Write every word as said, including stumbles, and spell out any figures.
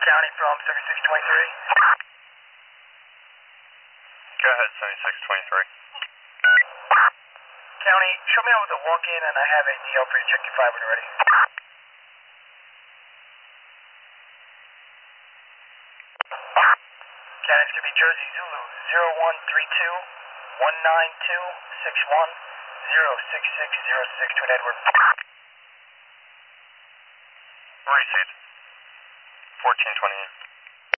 County from seventy-six twenty-three. Go ahead, seventy-six twenty-three. County, show me out with a walk-in and I have a D L for you. Check your five when you're ready. County, it's going to be Jersey Zulu zero one three two one nine two six one zero six six zero six Twin Edward. Received. fourteen twenty-eight.